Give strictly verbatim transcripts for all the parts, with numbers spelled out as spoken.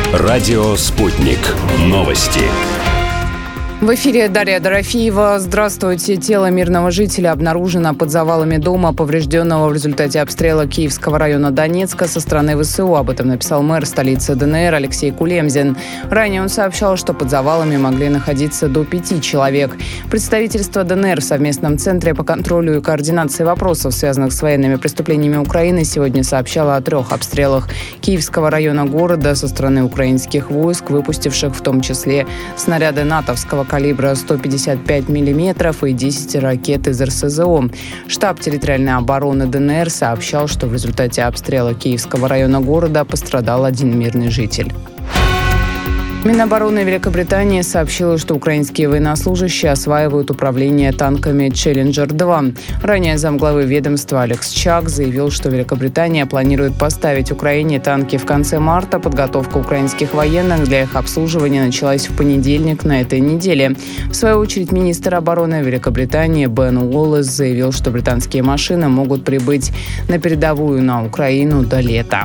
Радио «Спутник». Новости. В эфире Дарья Дорофеева. Здравствуйте. Тело мирного жителя обнаружено под завалами дома, поврежденного в результате обстрела Киевского района Донецка со стороны ВСУ. Об этом написал мэр столицы ДНР Алексей Кулемзин. Ранее он сообщал, что под завалами могли находиться до пяти человек. Представительство ДНР в совместном центре по контролю и координации вопросов, связанных с военными преступлениями Украины, сегодня сообщало о трех обстрелах Киевского района города со стороны украинских войск, выпустивших в том числе снаряды натовского калибра сто пятьдесят пять миллиметров и десять ракет из РСЗО. Штаб территориальной обороны ДНР сообщал, что в результате обстрела Киевского района города пострадал один мирный житель. Минобороны Великобритании сообщила, что украинские военнослужащие осваивают управление танками «Челленджер два». Ранее замглавы ведомства Алекс Чак заявил, что Великобритания планирует поставить Украине танки в конце марта. Подготовка украинских военных для их обслуживания началась в понедельник на этой неделе. В свою очередь, министр обороны Великобритании Бен Уоллес заявил, что британские машины могут прибыть на передовую на Украину до лета.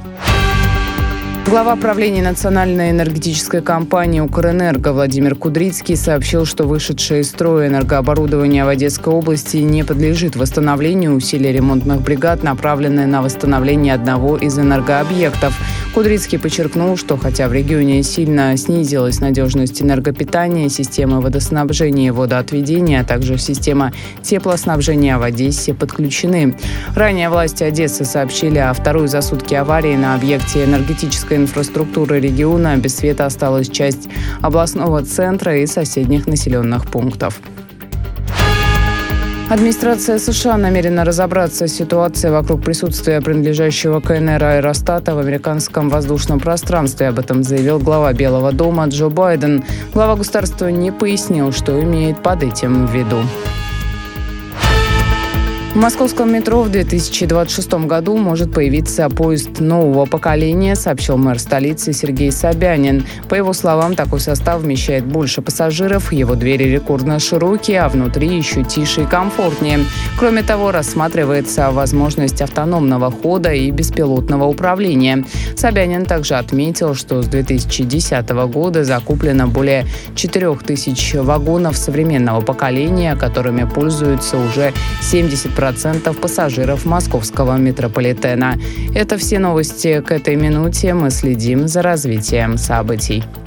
Глава правления национальной энергетической компании «Укрэнерго» Владимир Кудрицкий сообщил, что вышедшее из строя энергооборудование в Одесской области не подлежит восстановлению. Усилия ремонтных бригад направлены на восстановление одного из энергообъектов. Кудрицкий подчеркнул, что хотя в регионе сильно снизилась надежность энергопитания, системы водоснабжения и водоотведения, а также система теплоснабжения в Одессе подключены. Ранее власти Одессы сообщили о второй за сутки аварии на объекте энергетической инфраструктуры региона. Без света осталась часть областного центра и соседних населенных пунктов. Администрация США намерена разобраться с ситуацией вокруг присутствия принадлежащего КНР аэростата в американском воздушном пространстве. Об этом заявил глава Белого дома Джо Байден. Глава государства не пояснил, что имеет под этим в виду. В московском метро в две тысячи двадцать шестом году может появиться поезд нового поколения, сообщил мэр столицы Сергей Собянин. По его словам, такой состав вмещает больше пассажиров, его двери рекордно широкие, а внутри еще тише и комфортнее. Кроме того, рассматривается возможность автономного хода и беспилотного управления. Собянин также отметил, что с две тысячи десятого года закуплено более четырех тысяч вагонов современного поколения, которыми пользуются уже семьдесят процентов пассажиров московского метрополитена. Это все новости к этой минуте. Мы следим за развитием событий.